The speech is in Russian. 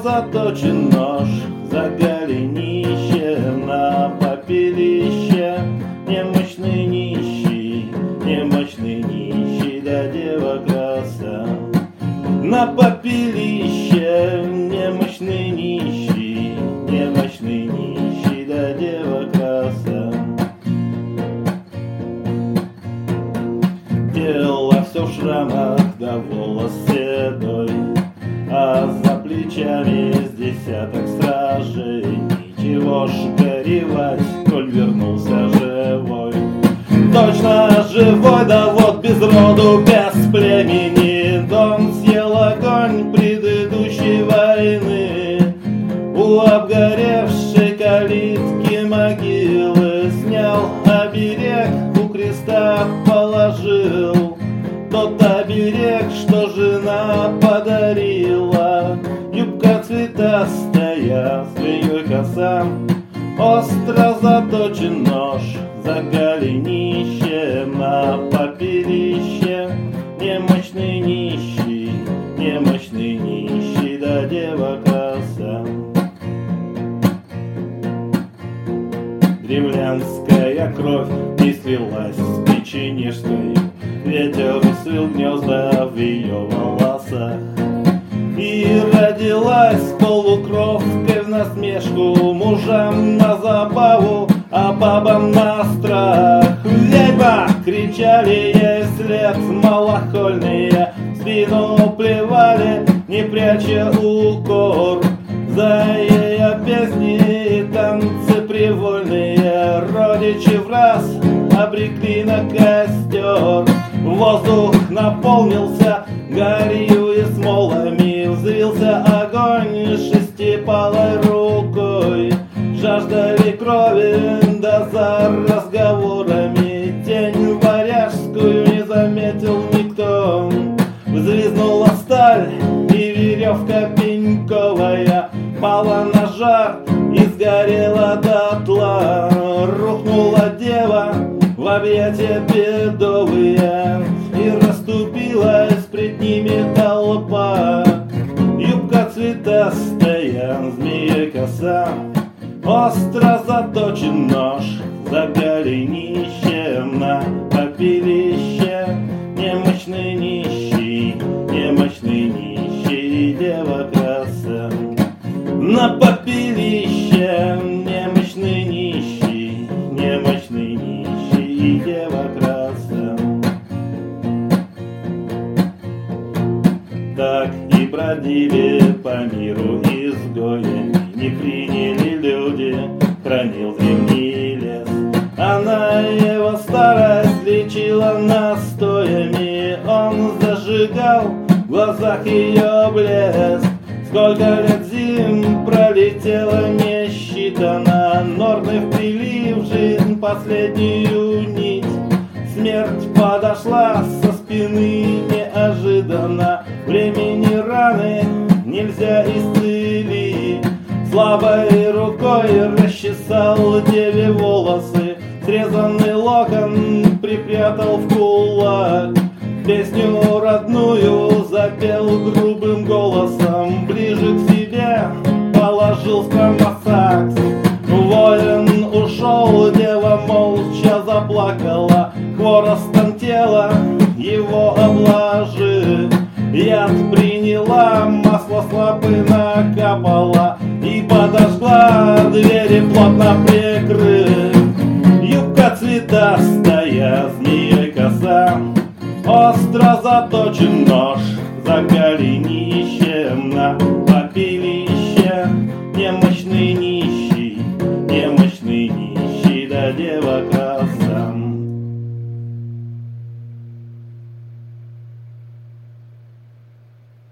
заточен нож за голенище на попелище. Немощный нищий да дева краса. На попелище немощный нищий да дева краса. Тело все в шрамах, да волос седой, а за плечами с десяток стражей. Ничего ж горевать, коль вернулся живой. Точно живой, да вот без роду, без племени. Он съел огонь предыдущей войны. У обгоревшей калитки могилы снял оберег, у креста положил. Тот оберег, что жена подарила. Юбка цветастая, змеей коса. Остро заточен нож за голенищем на попелище. Немощный нищий да дева краса. Древлянская кровь не слилась с печенежской. Ветер свил гнезда в ее волосах. И родилась полукровкой в насмешку мужам на забаву, а бабам на страх. «Ведьма!» — кричали ей вслед малохольные, в спину плевали, не пряча укор. За ее песни и танцы привольные родичи в раз обрекли на костер. Воздух наполнился гарью и смолами, взвился огонь шестипалой рукой. Жаждали крови, да за разговорами тень варяжскую не заметил никто. Взвизнула сталь, и веревка пеньковая пала на жар и сгорела дотла. Рухнула дева в объятия бедовые, и расступилась пред ними толпа. Юбка цветастая, змеей коса. Остро заточен нож за голенищем на попелище. Немощный нищий дева краса. На попелище немощный нищий дева краса. Так и бродили по миру изгоями, не приняли люди, хранил древний лес. Она его старость лечила настоями, он зажигал в глазах ее блеск. Сколько лет зим пролетело не считано, Норны вплели в жизнь последнюю нить. Смерть подошла со спины неожиданно, времени раны нельзя исцелить. Слабой рукой расчесал деве волосы, срезанный локон припрятал в кулак. Песню родную запел грубым голосом, ближе к себе положил в кармасакс. Воин ушел, дева молча заплакала, хворостом тела его обложив. Яд приняла, масло с лапы накапала и подожгла, двери плотно прикрыв. Юбка цветастая, змеей коса. Остро заточен нож за голенищем на попелище. Немощный нищий да дева краса.